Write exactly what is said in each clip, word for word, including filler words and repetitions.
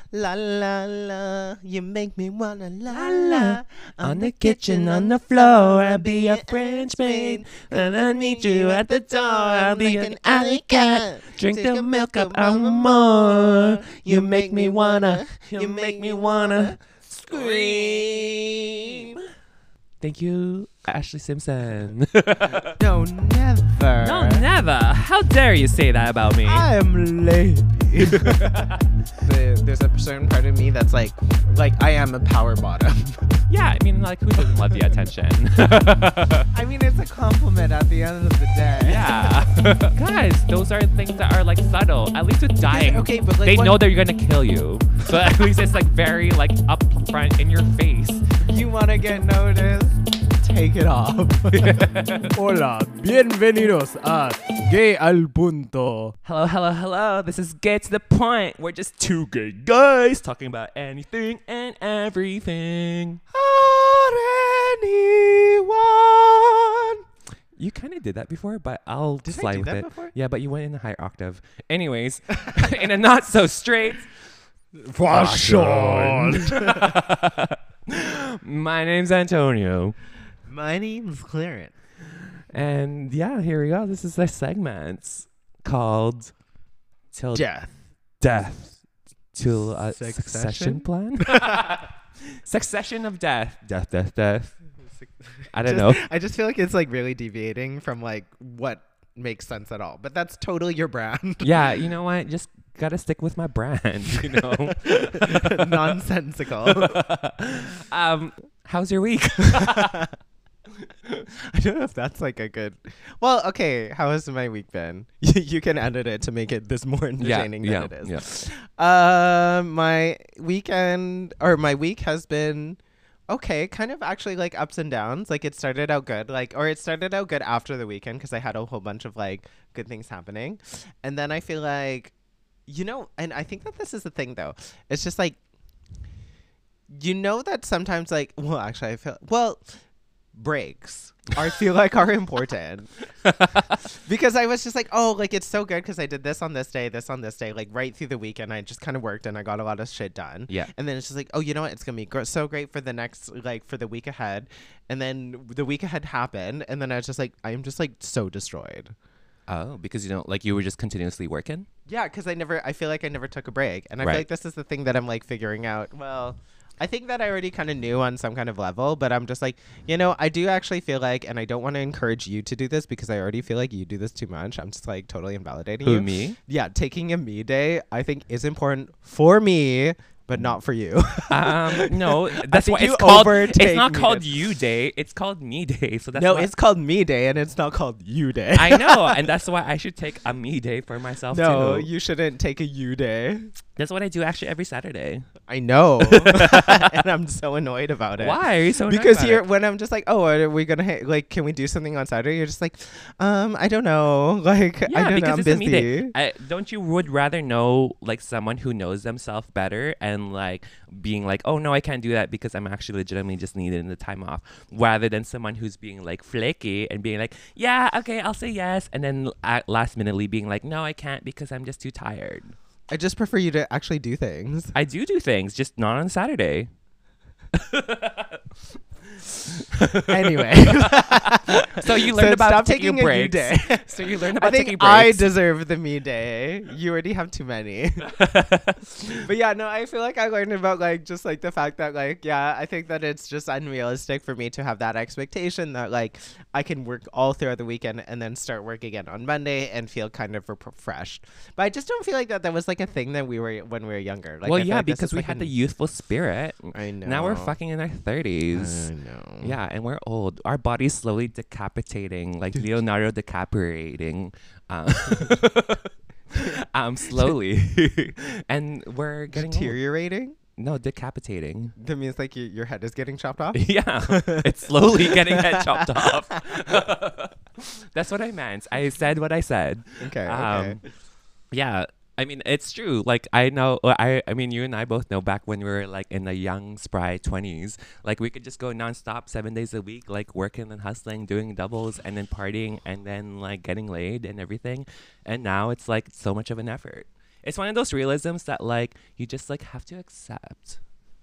La la la, you make me wanna la la. On the kitchen, on the floor, I'll be a French maid. And I meet you at the door, I'll be an alley cat. Drink the milk up, I want more. You make me wanna, you make me wanna scream. Thank you, Ashley Simpson. No, never. No, never. How dare you say that about me? I am lady. the, there's a certain part of me that's like, like I am a power bottom. Yeah, I mean, like, who doesn't love the attention? I mean, it's a compliment at the end of the day. Yeah. Guys, those are things that are, like, subtle. At least with dying, Okay, but like, they what- know they're going to kill you. But at least it's, like, very, like, up front in your face. you want to get noticed, take it off. Hola, bienvenidos a Gay al Punto. Hello, hello, hello. This is Get to the Point. We're just two gay guys talking about anything and everything. Anyone. You kind of did that before, but I'll Did I slide do with that it. before? Yeah, but you went in a higher octave. Anyways, in a not so straight Fashion. My name's Antonio. My name's Clarence. And yeah, here we go. This is the segment called Till Death. Death. Till a Succession? succession plan? Succession of death. Death, death, death. I don't Just- know. I just feel like it's like really deviating from like what makes sense at all. But that's totally your brand. Yeah, you know what? Just gotta stick with my brand, you know? Nonsensical. um, how's your week? I don't know if that's like a good. Well, okay. How has my week been? You can edit it to make it this more entertaining yeah, than it is. yeah. Uh, my weekend or my week has been okay. Kind of actually like ups and downs. Like it started out good, like or it started out good after the weekend because I had a whole bunch of like good things happening, and then I feel like, you know, and I think that this is the thing though. It's just like, you know, that sometimes like, well, actually, I feel well. breaks I feel like are important because I was just like, oh, like it's so good because I did this on this day, this on this day, like right through the weekend. I just kind of worked and I got a lot of shit done. Yeah. And then it's just like, oh, you know what? It's gonna be gr- so great for the next, like for the week ahead. And then the week ahead happened, and then I was just like, I am just like so destroyed. Oh, because you don't like you were just continuously working? Yeah, because I never, I feel like I never took a break, and I Right. feel like this is the thing that I'm like figuring out. Well, I think that I already kind of knew on some kind of level, but I'm just like, you know, I do actually feel like, and I don't want to encourage you to do this because I already feel like you do this too much. I'm just like totally invalidating Who, you. me? Yeah, taking a me day I think is important for me, but not for you. Um, no, that's think why you it's called. overtake It's not me called this- you day. It's called me day. So that's no, why it's called me day, and it's not called you day. I know, and that's why I should take a me day for myself no, too. you shouldn't take a you day. That's what I do actually every Saturday. I know, and I'm so annoyed about it. Why are you so? annoyed Because about you're it? when I'm just like, oh, are we gonna ha- like, can we do something on Saturday? You're just like, um, I don't know, like, Yeah, I don't know, because I'm it's a me day. busy. I, don't you would rather know like someone who knows themselves better and like being like, oh no, I can't do that because I'm actually legitimately just needing the time off, rather than someone who's being like flaky and being like, yeah, okay, I'll say yes, and then at last minutely being like, no, I can't because I'm just too tired. I just prefer you to actually do things. I do do things, just not on Saturday. Anyway, So you So learned about stop taking, taking a you breaks. day. So you learned I about think taking I breaks. deserve the me day. You already have too many. But yeah, no, I feel like I learned about like just like the fact that like, yeah, I think that it's just unrealistic for me to have that expectation that like I can work all throughout the weekend and then start work again on Monday and feel kind of refreshed. But I just don't feel like that that was like a thing that we were when we were younger. Like, well, I feel yeah, like this because is, we like, had an- the youthful spirit. I know. Now we're fucking in our thirties. I know. Yeah, and we're old. Our body's slowly decapitating, like Leonardo decapitating, um, um, slowly, and we're getting old. Deteriorating? No, decapitating. That means like your your head is getting chopped off? Yeah, it's slowly getting head chopped off. That's what I meant. I said what I said. Okay, okay. Um, yeah, I mean it's true. Like I know, uh, I I mean you and I both know back when we were like in the young spry twenties, like we could just go nonstop seven days a week, like working and hustling, doing doubles, and then partying, and then like getting laid and everything. And now it's like so much of an effort. It's one of those realisms that like you just like have to accept.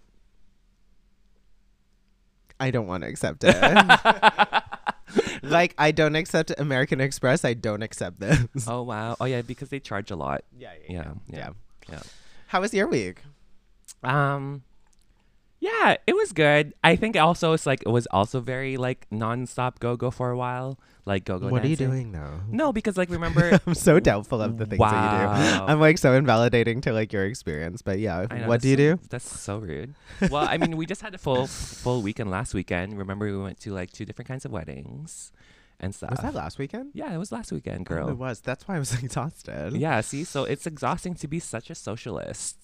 I don't want to accept it. Like, I don't accept American Express. I don't accept this. Oh wow. Oh yeah, because they charge a lot. Yeah, Yeah. Yeah. Yeah. How was your week? Um yeah, it was good. I think also it's like it was also very like nonstop go go for a while. Like go go What are you dancing. doing now? No, because like remember I'm so doubtful of the things that you Wow. do. I'm like so invalidating to like your experience. But yeah, I know, what that's do you so- do? That's so rude. Well, I mean, we just had a full full weekend last weekend. Remember, we went to like two different kinds of weddings and stuff. Was that last weekend? Yeah, it was last weekend, Oh, girl. it was. That's why I was exhausted. Yeah, see, so it's exhausting to be such a socialist.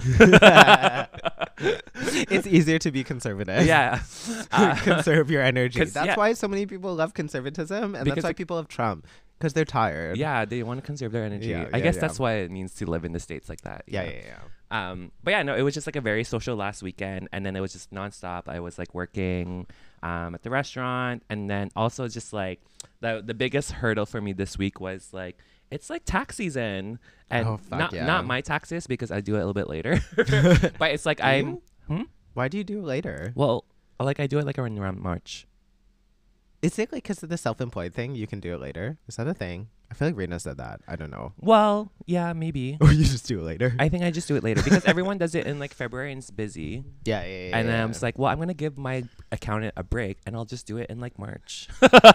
It's easier to be conservative. Yeah. Uh, Conserve your energy. 'cause, That's yeah. why so many people love conservatism, and Because that's why it- people love Trump, because they're tired. yeah, they want to conserve their energy. Yeah, I yeah, guess yeah. that's why it means to live in the States like that. you yeah, know? yeah, yeah. Um, but yeah, no, it was just like a very social last weekend, and then it was just nonstop. I was like working um, at the restaurant, and then also just like the the biggest hurdle for me this week was like it's like tax season, and Oh, fuck not yeah. not my taxes because I do it a little bit later, but it's like Do I'm you? hmm? Why do you do it later? well, like I do it like around around March. Is it like because of the self-employed thing? You can do it later. Is that a thing? I feel like Rena said that. I don't know. Well, yeah, maybe. Or you just do it later. I think I just do it later because everyone does it in like February and it's busy. yeah, yeah, yeah. And then yeah. I'm just like, well, I'm gonna give my accountant a break, and I'll just do it in like March.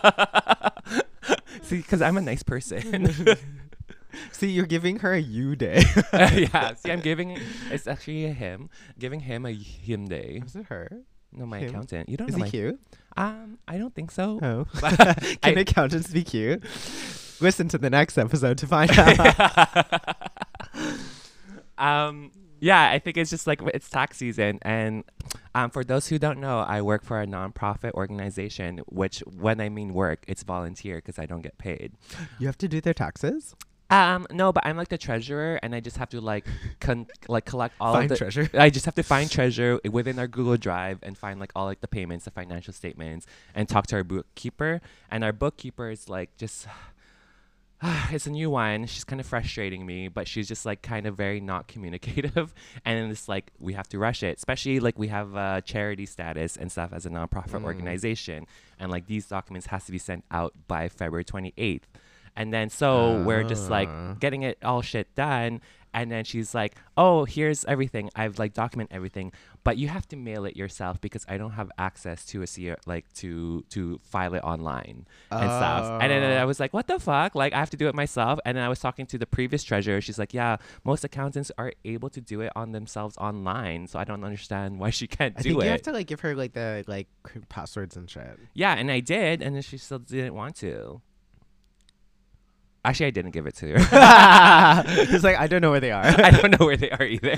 See, because I'm a nice person. See, you're giving her a you day. Yeah. See, I'm giving. It's actually a him. Giving him a him day. Is it her? No, my Him? accountant. You don't Is know he my. cute? Um, I don't think so. Oh. I- Can accountants be cute? Listen to the next episode to find out. um. Yeah, I think it's just like it's tax season, and um, for those who don't know, I work for a nonprofit organization. Which, when I mean work, it's volunteer because I don't get paid. You have to do their taxes? Um, no, but I'm like the treasurer, and I just have to like con- like collect all Find of the. treasure. I just have to find treasure within our Google Drive and find like all like the payments, the financial statements, and talk to our bookkeeper. And our bookkeeper is like just. It's a new one. She's kind of frustrating me, but she's just like kind of very not communicative. And it's like we have to rush it, especially like we have uh, charity status and stuff as a nonprofit Mm. organization, and like these documents has to be sent out by February twenty-eighth. And then so we're just like Ah. getting it all shit done. And then she's like, oh, here's everything. I've like document everything, but you have to mail it yourself because I don't have access to a C R, like to to file it online and stuff. And then I was like, what the fuck? Like I have to do it myself. And then I was talking to the previous treasurer. She's like, yeah, most accountants are able to do it on themselves online. So I don't understand why she can't I do think it. you have to like give her like the like c- passwords and shit. Yeah, and I did, and then she still didn't want to. Actually, I didn't give it to her. It's like I don't know where they are. I don't know where they are either.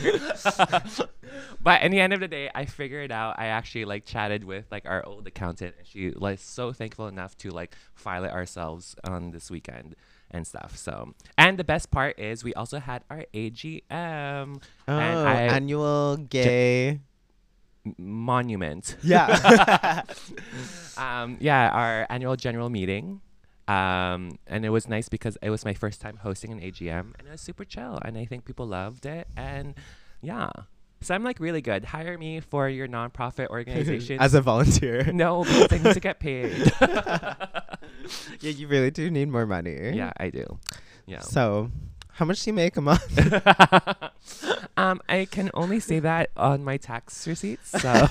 But in the end of the day, I figured it out. I actually like chatted with like our old accountant, and she like so thankful enough to like file it ourselves on this weekend and stuff. So, and the best part is we also had our A G M Oh, and I annual gay. m- monument. Yeah. um, yeah, our annual general meeting. Um, and it was nice because it was my first time hosting an A G M, and it was super chill, and I think people loved it. And yeah, so I'm like really good. Hire me for your nonprofit organization. As a volunteer. No, because I need to get paid. Yeah, you really do need more money. Yeah, I do. Yeah. So, how much do you make a month? um, I can only say that on my tax receipts. So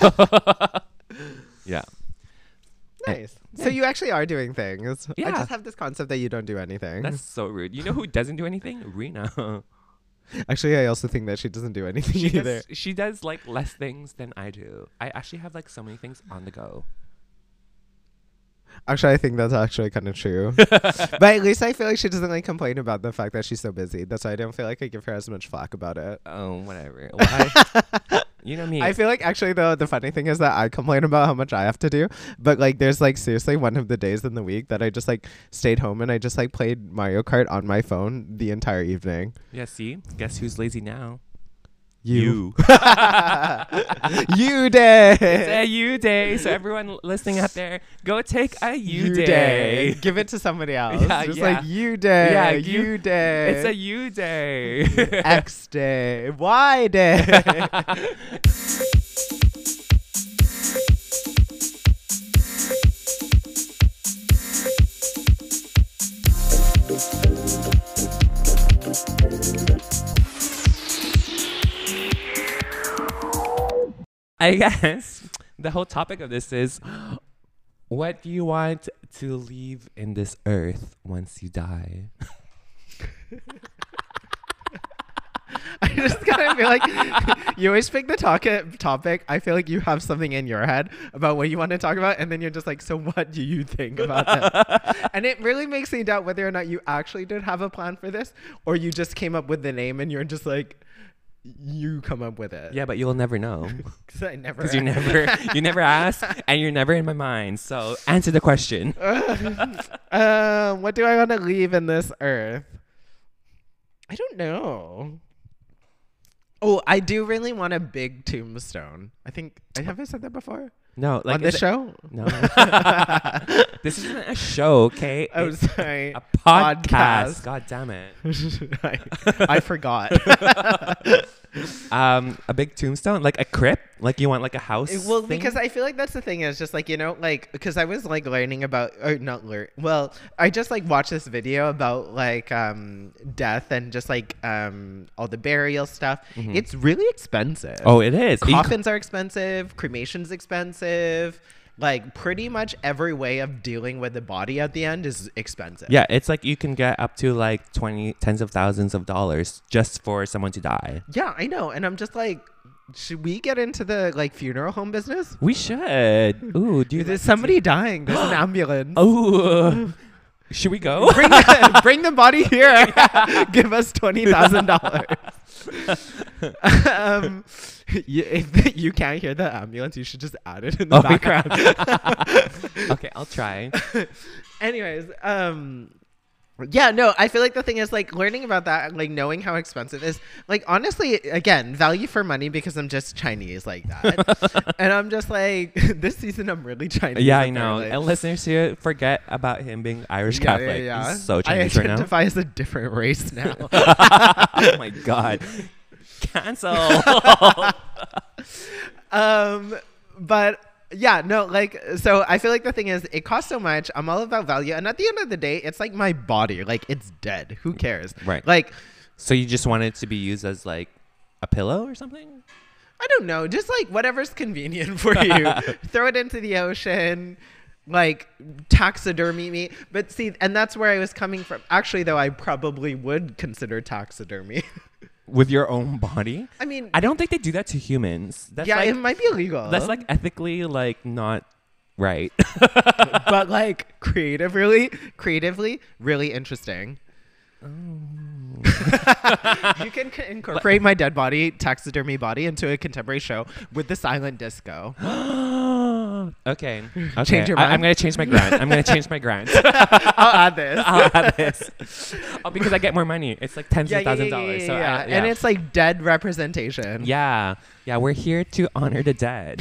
yeah. Nice. So you actually are doing things. I Yeah. just have this concept that you don't do anything. That's so rude. You know who doesn't do anything? Rena. Actually, I also think that she doesn't do anything She either. does, she does like less things than I do. I actually have like so many things on the go. Actually, I think that's actually kind of true. But at least I feel like she doesn't like complain about the fact that she's so busy. That's why I don't feel like I give her as much flack about it. Oh, whatever. Well, I, you know me. I feel like actually though the funny thing is that I complain about how much I have to do, but like there's like seriously one of the days in the week that I just like stayed home and I just like played Mario Kart on my phone the entire evening. Yeah, see? Guess who's lazy now? You. You day. It's a you day. So everyone listening out there, go take a you, day. Give it to somebody else. Yeah, Just yeah. like you day. Yeah, you, you- day. It's a you day. X day. Y day. I guess the whole topic of this is, what do you want to leave in this earth once you die? I just kind of feel like you always pick the talk topic. I feel like you have something in your head about what you want to talk about, and then you're just like, so what do you think about this? And it really makes me doubt whether or not you actually did have a plan for this, or you just came up with the name and you're just like, you come up with it. Yeah, but you'll never know. Because I never. Because you never, you never ask, and you're never in my mind. So answer the question. um, what do I want to leave in this earth? I don't know. Oh, I do really want a big tombstone. I think I have I said that before No, like on this is it- show. No, this isn't a show, okay? I'm It's sorry. a podcast. Podcast. God damn it. I, I forgot. Um, a big tombstone, like a crypt, like you want like a house. Well, thing? because I feel like that's the thing is just like, you know, like, because I was like learning about, or not learn. Well, I just like watched this video about like um death and just like um all the burial stuff. Mhm. It's really expensive. Oh, it is. You c- Coffins are expensive. Cremation's expensive. Like pretty much every way of dealing with the body at the end is expensive. Yeah, it's like you can get up to like twenty, tens of thousands of dollars just for someone to die. Yeah, I know. And I'm just like, should we get into the like funeral home business? We should. Ooh, do There's somebody dying. There's an ambulance. Oh, should we go? Bring the, bring the body here. Give us twenty thousand dollars. um, you, if you can't hear the ambulance, you should just add it in the Oh, background. Okay, I'll try. Anyways, um, yeah, no, I feel like the thing is like learning about that, like knowing how expensive it is, like honestly, again, value for money because I'm just Chinese like that. And I'm just like, this season I'm really Chinese. Yeah, I know. apparently. And listeners here, forget about him being Irish Yeah, Catholic. yeah, yeah. He's so I Chinese right now. identify as a different race now. Oh my god. Cancel. um, but yeah, no, like, so I feel like the thing is, it costs so much. I'm all about value, and at the end of the day, it's like my body, like it's dead. Who cares? Right. Like, So you just want it to be used as like a pillow or something? I don't know, just like whatever's convenient for you. Throw it into the ocean. Like taxidermy me. But see, and that's where I was coming from. Actually, though, I probably would consider taxidermy. With your own body? I mean, I don't think they do that to humans. That's yeah, like, it might be illegal. that's like ethically like not right. but like creatively, creatively, really interesting. You can c- incorporate my dead body, taxidermy body, into a contemporary show with the silent disco. Okay. Okay. Change your I, mind? I'm gonna change my grant. I'm gonna change my grant. I'll add this. I'll add this. Oh, because I get more money. It's like tens Yeah, of yeah, thousands yeah, of dollars. yeah, So yeah. I, And it's like dead representation. yeah, yeah. We're here to honor the dead.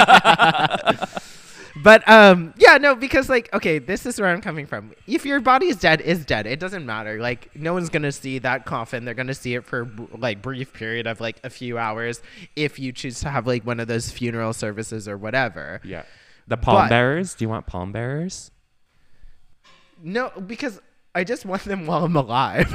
But um, yeah, no, because like, okay, this is where I'm coming from. If your body is dead, is dead. It doesn't matter. Like, no one's gonna see that coffin. They're gonna see it for like brief period of like a few hours. If you choose to have like one of those funeral services or whatever. Yeah. The palm But- bearers. Do you want palm bearers? No, because I just want them while I'm alive.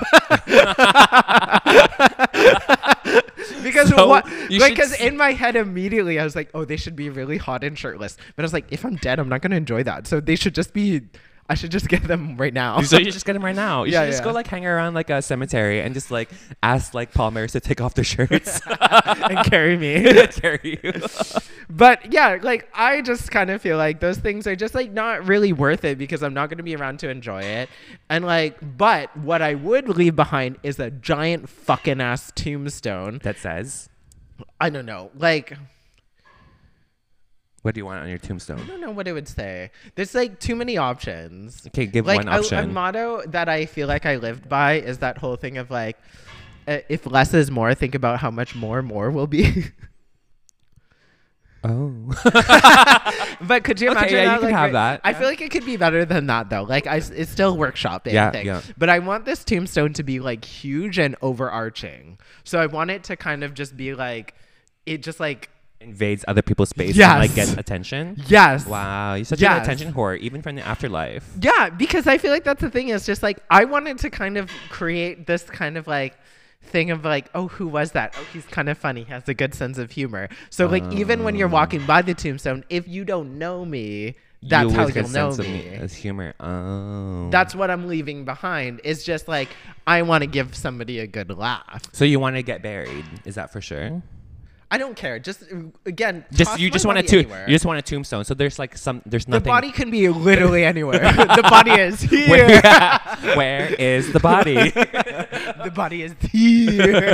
Because So what? you Like, should because s- in my head immediately I was like, oh, they should be really hot and shirtless. But I was like, if I'm dead, I'm not gonna enjoy that. So they should just be. I should just get them right now. So you just get them right now. You Yeah, should just yeah. go like hang around like a cemetery and just like ask like palm bearers to take off their shirts and carry me. carry you. But yeah, like I just kind of feel like those things are just like not really worth it because I'm not going to be around to enjoy it. And like, but what I would leave behind is a giant fucking ass tombstone. That says, I don't know, like what do you want on your tombstone? I don't know what it would say. There's like too many options. Okay, give Like one a, a option. motto that I feel like I lived by is that whole thing of like, uh, if less is more, think about how much more more will be. Oh. But could you Okay, imagine yeah, that? you can Like, have I- that. I feel like it could be better than that though. Like I, s- it's still workshop Yeah, thing. yeah. But I want this tombstone to be like huge and overarching. So I want it to kind of just be like, it just like, Invades other people's space Yes. and like gets attention. yes. Wow, you're such Yes. an attention whore, even from the afterlife. Yeah, because I feel like that's the thing. Is just like I wanted to kind of create this kind of like thing of like, oh, who was that? Oh, he's kind of funny. He has a good sense of humor. So like even when you're walking by the tombstone, if you don't know me, that's You how with your you'll know sense of me. As humor. Oh. That's what I'm leaving behind. It's just like I want to give somebody a good laugh. So you want to get buried? Is that for sure? I don't care. Just again, Just toss you my just want a body tomb. anywhere. You just want a tombstone. So there's like some. There's The nothing. body can be literally anywhere. The body is here. Where, where is the body? The body is here.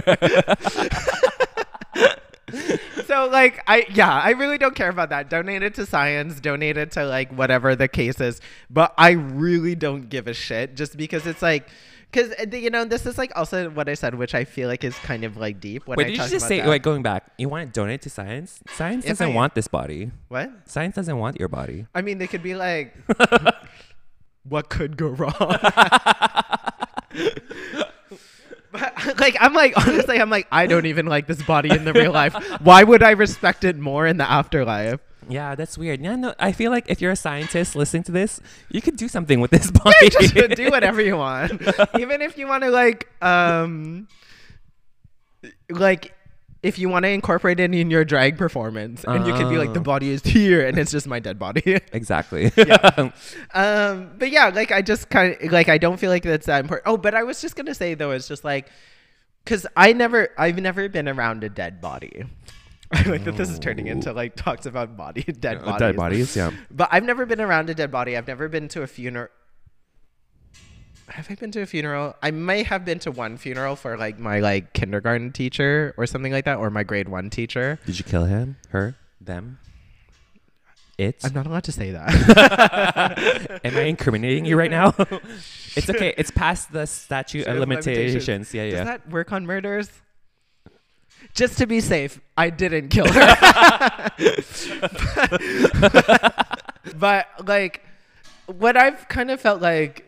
So like I yeah, I really don't care about that. Donate it to science, donate it to like whatever the case is. But I really don't give a shit just because it's like because you know this is like also what I said, which I feel like is kind of like deep. When Wait, I did you talk just about say? that. Wait, going back, you want to donate to science? Science If doesn't I- want this body. What? Science doesn't want your body. I mean, they could be like, what could go wrong? But like, I'm like, honestly, I'm like, I don't even like this body in the real life. Why would I respect it more in the afterlife? Yeah, that's weird. Yeah, no, I feel like if you're a scientist listening to this, you could do something with this body. Just do whatever you want, even if you want to like, um, like. If you want to incorporate it in your drag performance, and you could be like, the Oh. body is here, and it's just my dead body. Exactly. Yeah. Um, but yeah, like I just kind of like I don't feel like that's that important. Oh, but I was just gonna say though, it's just like because I never, I've never been around a dead body. I like that this is turning into like talks about body dead bodies. Dead bodies, yeah. But I've never been around a dead body. I've never been to a funeral. Have I been to a funeral? I may have been to one funeral for like my like kindergarten teacher or something like that, or my grade one teacher. Did you kill him? Her? Them? It? I'm not allowed to say that. Am I incriminating you right now? It's okay. It's past the statute of limitations. Yeah, Does yeah. that work on murders? Just to be safe, I didn't kill her. but, but like, what I've kind of felt like,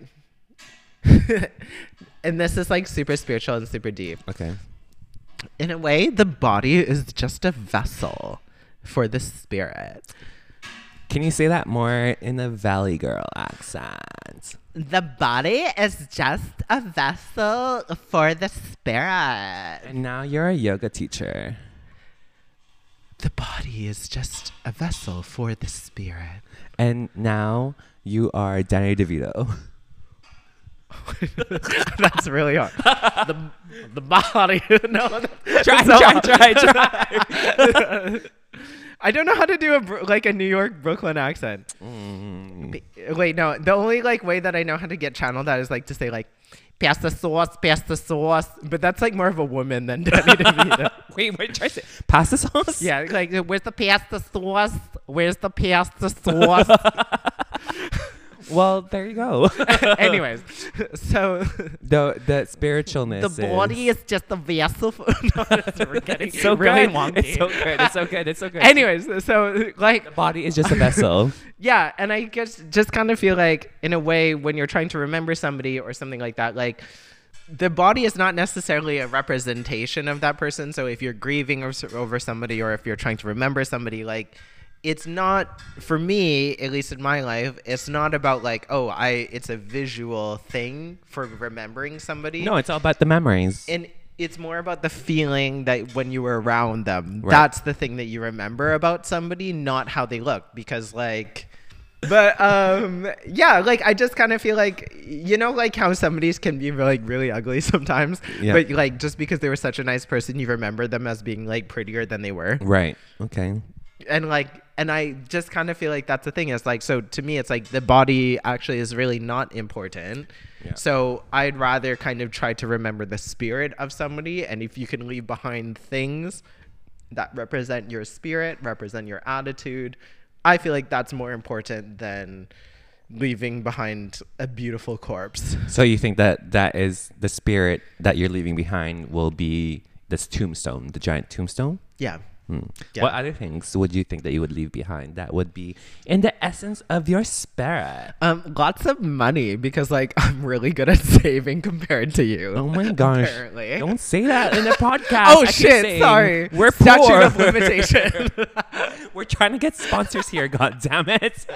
and this is like super spiritual and super deep. Okay. In a way, the body is just a vessel for the spirit. Can you say that more in a Valley Girl accent? The body is just a vessel for the spirit. And now you're a yoga teacher. The body is just a vessel for the spirit. And now you are Danny DeVito. That's really hard. The the body. No, Try, so try, hard. try, try. I don't know how to do a Bro- like a New York Brooklyn accent. Mm. Be- Wait, no. The only like way that I know how to get channeled that is like to say like, pass the sauce, pass the sauce. But that's like more of a woman than Danny DeVito. Wait, wait, try to say pasta sauce? Yeah, like where's the pass the sauce? Where's the pass the sauce? Well, there you go. Anyways, so the the spiritualness. the body is just a vessel. For, no, we're getting It's so really good. wonky. It's so good. It's so good. It's so good. Anyways, so like the body is just a vessel. yeah, and I guess just kind of feel like in a way when you're trying to remember somebody or something like that, like the body is not necessarily a representation of that person. So if you're grieving or, over somebody, or if you're trying to remember somebody, like it's not, for me, at least in my life, it's not about like, oh, I, it's a visual thing for remembering somebody. No, it's all about the memories. And it's more about the feeling that when you were around them, Right. that's the thing that you remember about somebody, not how they look. Because like, but um, yeah, like I just kind of feel like, you know, like how somebody's can be like really ugly sometimes, Yeah. but like just because they were such a nice person, you remember them as being like prettier than they were. Right. Okay. And like, and I just kind of feel like that's the thing. It's like, so to me, it's like the body actually is really not important. Yeah. So I'd rather kind of try to remember the spirit of somebody. And if you can leave behind things that represent your spirit, represent your attitude, I feel like that's more important than leaving behind a beautiful corpse. So you think that that is the spirit that you're leaving behind will be this tombstone, the giant tombstone? Yeah. Hmm. Yeah. What other things would you think that you would leave behind that would be in the essence of your spirit? Um, lots of money because like I'm really good at saving compared to you. Oh my gosh. Apparently. Don't say that in the podcast. Oh I keep shit, saying sorry. We're Statute poor. of limitation. We're trying to get sponsors here, god damn it.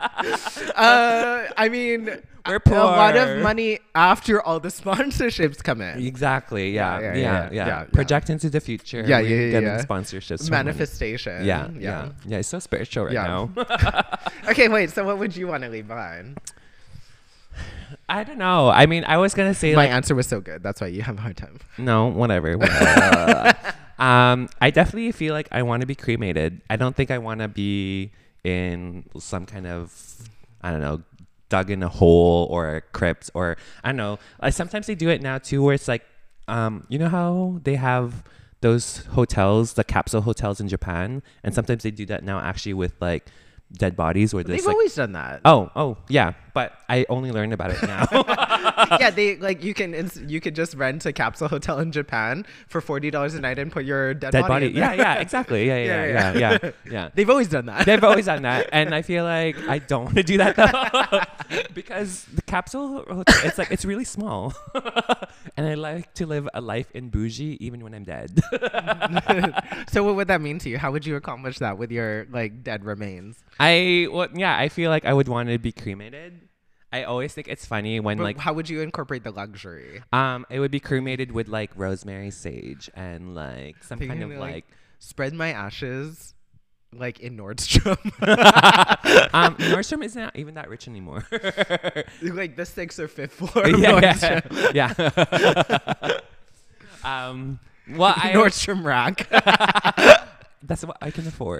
uh, I mean, We're a lot poor. of money after all the sponsorships come in. Exactly. Yeah. Yeah, Yeah. yeah, Yeah. yeah, yeah, yeah, yeah. Project into the future. Yeah, We're yeah, yeah, getting yeah. sponsorships. from money. Manifestation. Yeah, yeah. Yeah. It's so spiritual right Yeah. now. Okay, wait. So what would you want to leave behind? I don't know. I mean, I was going to say My like, answer was so good. That's why you have a hard time. no, whatever. whatever. um, I definitely feel like I want to be cremated. I don't think I want to be in some kind of, I don't know, dug in a hole or a crypt or I don't know. Like sometimes they do it now too, where it's like, um, you know how they have those hotels, the capsule hotels in Japan, and sometimes they do that now actually with like dead bodies where there's They've like, always done that. oh, oh, yeah, but I only learned about it now. Yeah, they like you can ins- you could just rent a capsule hotel in Japan for forty dollars a night and put your dead, Dead body. body, in there. yeah, yeah, exactly, yeah, yeah, yeah, yeah, yeah. yeah. They've always done that. They've always done that, and I feel like I don't want to do that though, because the capsule hotel, it's like it's really small, and I like to live a life in bougie even when I'm dead. So what would that mean to you? How would you accomplish that with your like dead remains? I well, yeah, I feel like I would want to be cremated. I always think it's funny when But like how would you incorporate the luxury? um, it would be cremated with like rosemary, sage, and like some They're kind of gonna, like. like, spread my ashes like in Nordstrom. um, Nordstrom isn't even that rich anymore. Like the sixth or fifth floor of yeah, Nordstrom. yeah. yeah. um, well, I Nordstrom rack. that's what I can afford.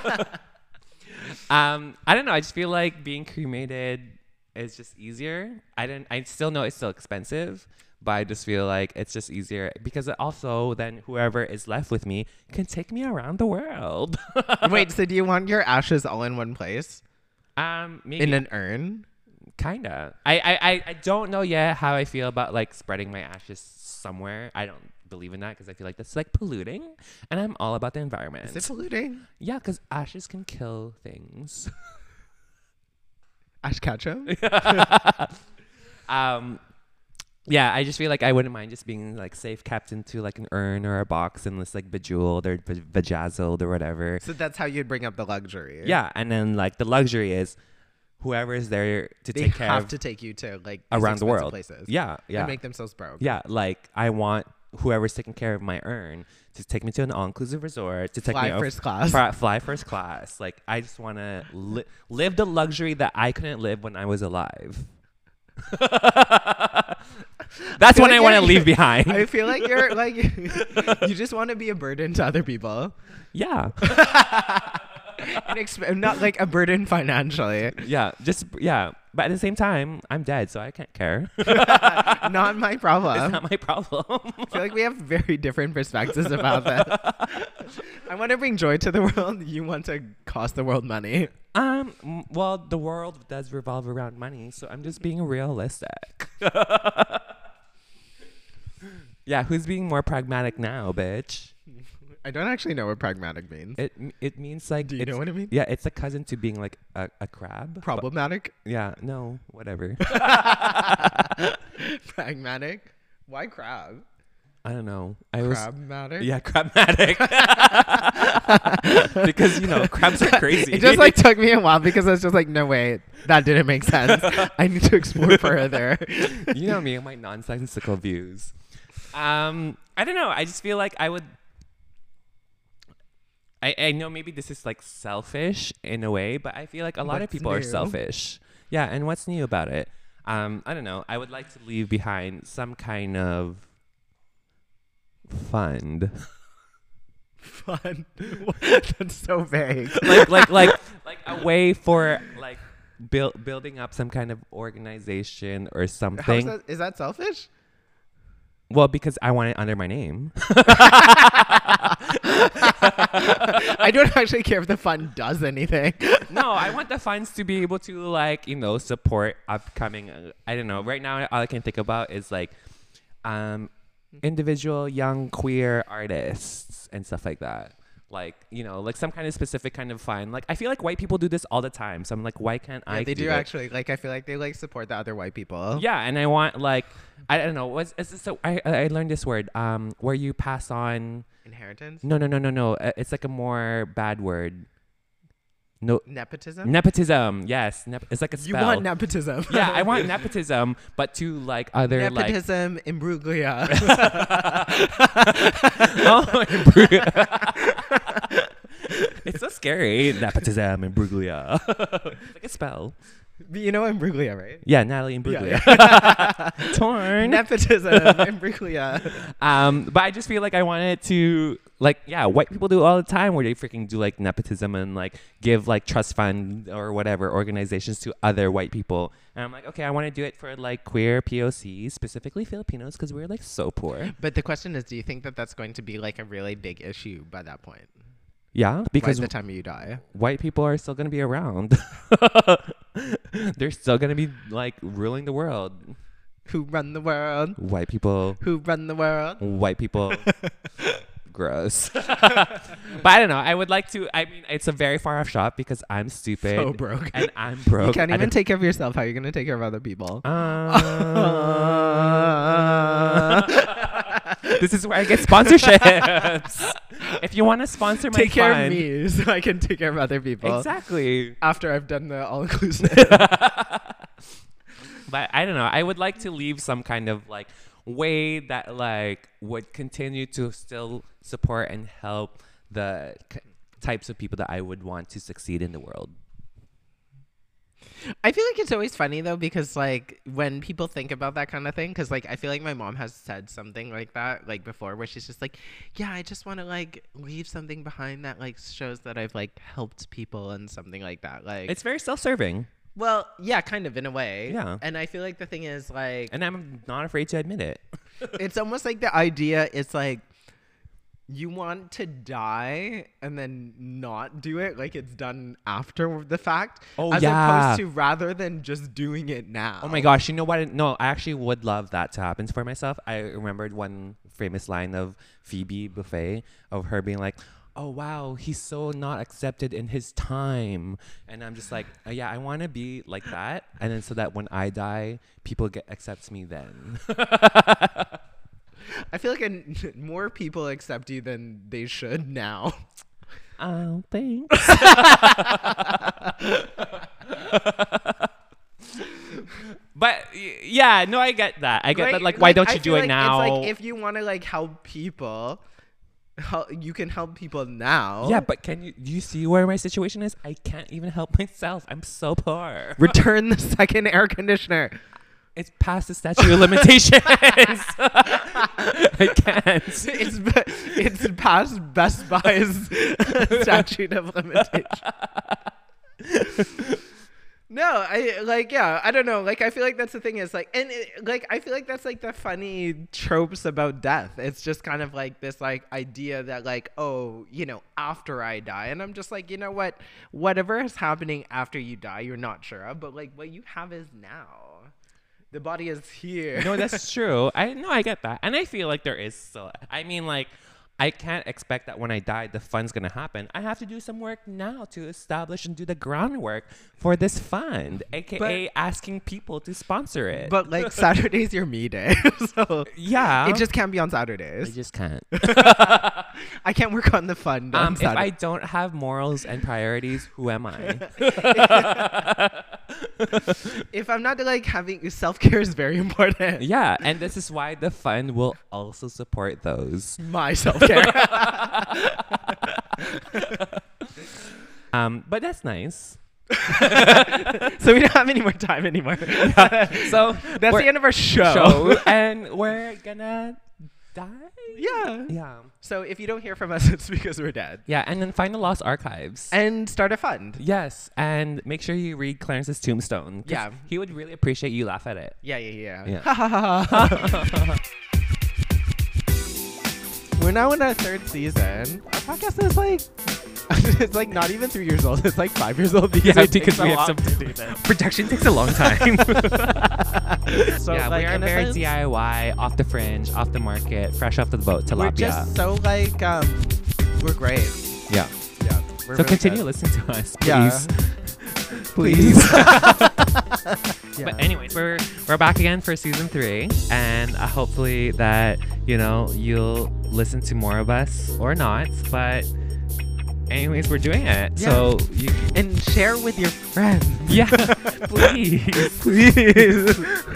um, I don't know. I just feel like being cremated is just easier. I don't. I still know it's still expensive, but I just feel like it's just easier because it also then whoever is left with me can take me around the world. Wait, so do you want your ashes all in one place? um, maybe In an urn? kinda. I, I I I don't know yet how I feel about like spreading my ashes somewhere. I don't believe in that because I feel like that's like polluting, and I'm all about the environment. Is it polluting? Yeah, because ashes can kill things. Ash Ketchum? um, yeah, I just feel like I wouldn't mind just being like safe kept into like an urn or a box and just like bejeweled or be- bejazzled or whatever. So that's how you'd bring up the luxury. Yeah, and then like the luxury is whoever is there to They take care have of to take you to like these around the expensive world. places. Yeah, yeah, And make themselves broke. yeah. Like I want whoever's taking care of my urn to take me to an all-inclusive resort to take Fly me first off, class. fly, fly first class. Like I just want to li- live the luxury that I couldn't live when I was alive. That's feel when like I want to you're- leave behind. I feel like you're like you just want to be a burden to other people. yeah, And exp- not like a burden financially. yeah, just yeah. But at the same time, I'm dead, so I can't care. Not my It's problem. not my problem. I feel like we have very different perspectives about that. I want to bring joy to the world. You want to cost the world money. um, m- well, the world does revolve around money, so I'm just being realistic. Yeah, who's being more pragmatic now, bitch? I don't actually know what pragmatic means. It m- it means like Do you it's, know what it means? yeah, it's a cousin to being like a, a crab. But- Problematic? yeah, no, whatever. Pragmatic? Why crab? I don't know. I was Crabmatic? yeah, crabmatic. Because you know crabs are crazy. It just like took me a while because I was just like, no wait, that didn't make sense. I need to explore further. You know me and my nonsensical views. Um, I don't know. I just feel like I would. I, I know maybe this is like selfish in a way, but I feel like a lot of What's people are new? selfish. Yeah, and what's new about it? Um, I don't know. I would like to leave behind some kind of fund, Fun. That's so vague. like like like like a way for like build building up some kind of organization or How's something. that, is that selfish? Well, because I want it under my name. I don't actually care if the fund does anything. No, I want the funds to be able to, like, you know, support upcoming. Uh, I don't know. Right now, all I can think about is like, um, individual young queer artists and stuff like that. Like, you know, like some kind of specific kind of fund. Like, I feel like white people do this all the time. So I'm like, why can't Yeah, I? they do, it? actually. Like, I feel like they like support the other white people. Yeah, and I want like, I don't know. What's is this, so? I I learned this word. Um, where you pass on. Inheritance. No, no, no, no, no. Uh, It's like a more bad word. No. Nepotism. Nepotism. Yes. Nep- it's like a You spell. want nepotism. Yeah, I want nepotism, but to like other like. Nepotism, imbruglia. Oh, imbru- it's so scary. Nepotism and Bruglia. It's like a spell. You know imbruglia, right? Yeah, Natalie and Bruglia. Yeah. Torn. Nepotism, imbruglia. Um, but I just feel like I wanted to, like, yeah, white people do it all the time where they freaking do like nepotism and like give like trust fund or whatever organizations to other white people. And I'm like, okay, I want to do it for like queer P O Cs, specifically Filipinos, because we're like so poor. But the question is, do you think that that's going to be like a really big issue by that point? Yeah, because by the time you die. white people are still going to be around. They're still going to be like ruling the world. Who run the world? White people. Who run the world? White people. Gross. But I don't know. I would like to. I mean, it's a very far off shot because I'm stupid. So broke. And I'm broke. You can't I even don't- take care of yourself. How are you going to take care of other people? Uh, this is where I get sponsorships. If you want to sponsor my Take care fund- of me so I can take care of other people. Exactly. After I've done the all inclusive. But I don't know. I would like to leave some kind of like way that like would continue to still support and help the c- types of people that I would want to succeed in the world. I feel like it's always funny though, because like when people think about that kind of thing, because like I feel like my mom has said something like that like before, where she's just like, yeah, I just want to like leave something behind that like shows that I've like helped people and something like that. Like It's very self-serving, well, yeah, kind of in a way. Yeah. And I feel like the thing is like and I'm not afraid to admit it. it's almost like the idea is like you want to die and then not do it, like it's done after the fact. Oh, as yeah. opposed to rather than just doing it now. Oh my gosh, you know what? No, I actually would love that to happen for myself. I remembered one famous line of Phoebe Buffet of her being like, oh wow, he's so not accepted in his time. And I'm just like, uh, yeah, I want to be like that. And then so that when I die, people get accepts me then. I feel like an, more people accept you than they should now. Oh, thanks. But y- yeah, no, I get that. I get Right? that. Like, why don't I you do feel it like now? It's like if you want to like help people, hel- you can help people now. Yeah, but can you do you see where my situation is? I can't even help myself. I'm so poor. Return the second air conditioner. It's past the statute of limitations. I can't. It's be- it's past Best Buy's statute of limitation. No, I like yeah, I don't know. Like I feel like that's the thing is like and it, like I feel like that's like the funny tropes about death. It's just kind of like this like idea that like, oh, you know, after I die, and I'm just like, you know what? Whatever is happening after you die, you're not sure of, but like what you have is now. The body is here. No, that's true. I no, I get that, and I feel like there is still. I mean, like, I can't expect that when I die, the fund's gonna happen. I have to do some work now to establish and do the groundwork for this fund, aka But- asking people to sponsor it. But like Saturday's your me day, so yeah, it just can't be on I Saturdays. just can't. I can't work on the fund on Um, if I Saturday. don't have morals and priorities, who am I? If I'm not like having self care is very important. Yeah, and this is why the fund will also support those. My self care. Um, but that's nice. So we don't have any more time anymore. So That's we're- the end of our show. show, and we're gonna die. Yeah. Yeah. So if you don't hear from us, it's because we're dead. Yeah, and then find the lost archives. And start a fund. Yes, and make sure you read Clarence's tombstone. 'Cause Yeah. he would really appreciate you laugh at it. Yeah, yeah, yeah. Yeah. Ha ha ha ha. We're now in our third season. Our podcast is like, it's like not even three years old. It's like five years old because Yeah, it because takes a we have lot some- to do this. Production takes a long time. So yeah, like, we are in a very sense, D I Y, off the fringe, off the market, fresh off the boat, tilapia. We're just so like, um, we're great. yeah. Yeah. We're So really continue good. listening to us, please. Yeah. Please. Yeah. But anyways, we're we're back again for season three, and uh, hopefully that you know you'll listen to more of us or not. But anyways, we're doing it. Yeah. So you, And share with your friends. yeah, please, Please.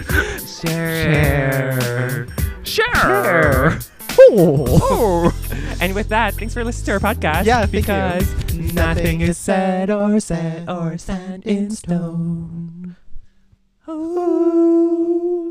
share, share. Oh. And with that, thanks for listening to our podcast. Yeah, thank you. because Nothing nothing is is said or said or stand in stone. Oh.